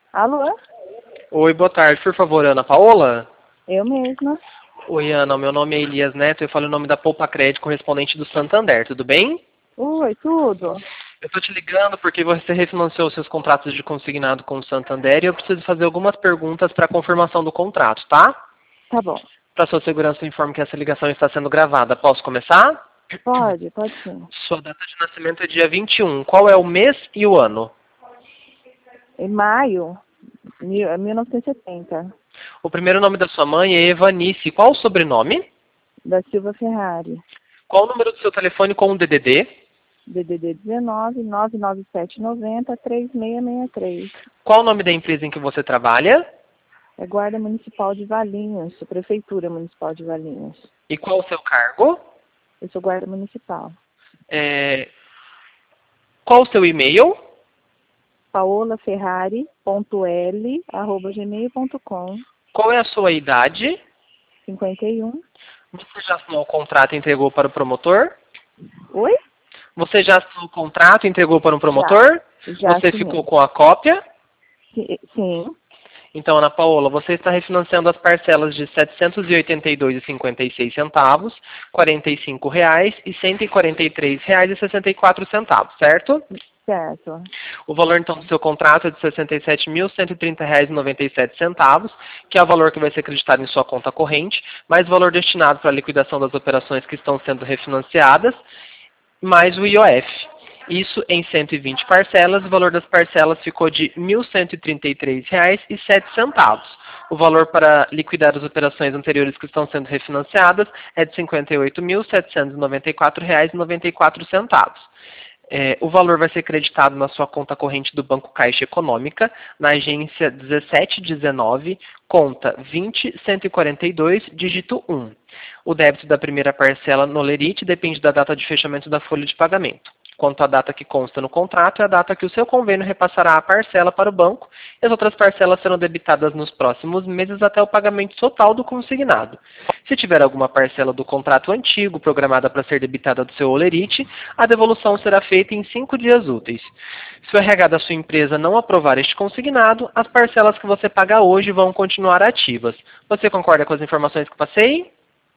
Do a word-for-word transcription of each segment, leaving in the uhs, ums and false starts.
Alô? Oi, boa tarde. Por favor, Ana Paola? Eu mesma. Oi, Ana. Meu nome é Elias Neto. Eu falo em nome da Poupa Crédito, correspondente do Santander. Tudo bem? Oi, tudo? Eu estou te ligando porque você refinanciou seus contratos de consignado com o Santander e eu preciso fazer algumas perguntas para confirmação do contrato, tá? Tá bom. Para sua segurança, eu informo que essa ligação está sendo gravada. Posso começar? Pode, pode sim. Sua data de nascimento é dia vinte e um. Qual é o mês e o ano? Em maio, mil- mil novecentos e setenta, O primeiro nome da sua mãe é Evanice. Qual o sobrenome? da Silva Ferrari. Qual o número do seu telefone com o D D D? D D D dezenove, nove nove sete nove zero, três seis seis três. Qual o nome da empresa em que você trabalha? É Guarda Municipal de Valinhos, Prefeitura Municipal de Valinhos. E qual o seu cargo? Eu sou guarda municipal. É, Qual o seu e-mail? paolaferrari.l, arroba gmail ponto com, Qual é a sua idade? cinquenta e um. Você já assinou o contrato e entregou para o promotor? Oi? Você já assinou o contrato e entregou para um Já. promotor? Já Você assinei. ficou com a cópia? Si- Sim. Então, Ana Paola, você está refinanciando as parcelas de setecentos e oitenta e dois reais e cinquenta e seis centavos, quarenta e cinco reais e cento e quarenta e três reais e sessenta e quatro centavos, certo? Certo. O valor, então, do seu contrato é de sessenta e sete mil cento e trinta reais e noventa e sete centavos, que é o valor que vai ser acreditado em sua conta corrente, mais o valor destinado para a liquidação das operações que estão sendo refinanciadas, mais o I O F. Isso em cento e vinte parcelas, o valor das parcelas ficou de mil cento e trinta e três reais e sete centavos. O valor para liquidar as operações anteriores que estão sendo refinanciadas é de cinquenta e oito mil setecentos e noventa e quatro reais e noventa e quatro centavos. É, o valor vai ser creditado na sua conta corrente do Banco Caixa Econômica, na agência dezessete dezenove, conta vinte cento e quarenta e dois, dígito um. O débito da primeira parcela no lerite depende da data de fechamento da folha de pagamento. Quanto à data que consta no contrato, é a data que o seu convênio repassará a parcela para o banco e as outras parcelas serão debitadas nos próximos meses até o pagamento total do consignado. Se tiver alguma parcela do contrato antigo programada para ser debitada do seu olerite, a devolução será feita em cinco dias úteis. Se o R H da sua empresa não aprovar este consignado, as parcelas que você paga hoje vão continuar ativas. Você concorda com as informações que passei?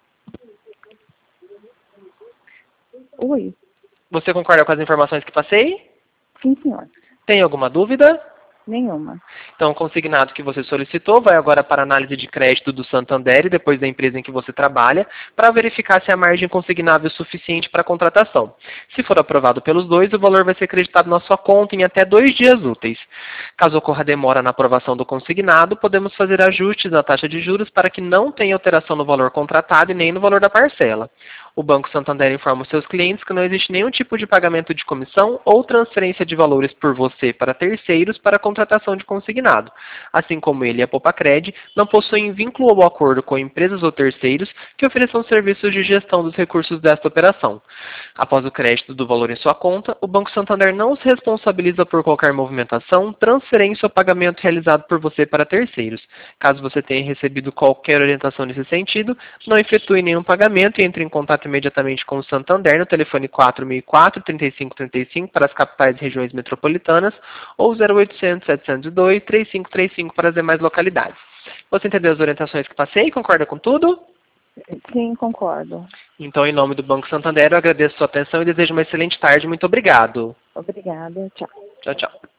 Oi. Você concorda com as informações que passei? Sim, senhor. Tem alguma dúvida? Nenhuma. Então, o consignado que você solicitou vai agora para a análise de crédito do Santander e depois da empresa em que você trabalha, para verificar se a margem consignável é suficiente para a contratação. Se for aprovado pelos dois, o valor vai ser creditado na sua conta em até dois dias úteis. Caso ocorra demora na aprovação do consignado, podemos fazer ajustes na taxa de juros para que não tenha alteração no valor contratado e nem no valor da parcela. O Banco Santander informa os seus clientes que não existe nenhum tipo de pagamento de comissão ou transferência de valores por você para terceiros para a contratação de consignado. Assim como ele e a Popacred não possuem vínculo ou acordo com empresas ou terceiros que ofereçam serviços de gestão dos recursos desta operação. Após o crédito do valor em sua conta, o Banco Santander não se responsabiliza por qualquer movimentação, transferência ou pagamento realizado por você para terceiros. Caso você tenha recebido qualquer orientação nesse sentido, não efetue nenhum pagamento e entre em contato imediatamente com o Santander no telefone quatro mil e quatro, trinta e cinco trinta e cinco para as capitais e regiões metropolitanas ou zero oitocentos, setecentos e dois, trinta e cinco trinta e cinco para as demais localidades. Você entendeu as orientações que passei? Concorda com tudo? Sim, concordo. Então, em nome do Banco Santander, eu agradeço a sua atenção e desejo uma excelente tarde. Muito obrigado. Obrigada. Tchau. Tchau, tchau.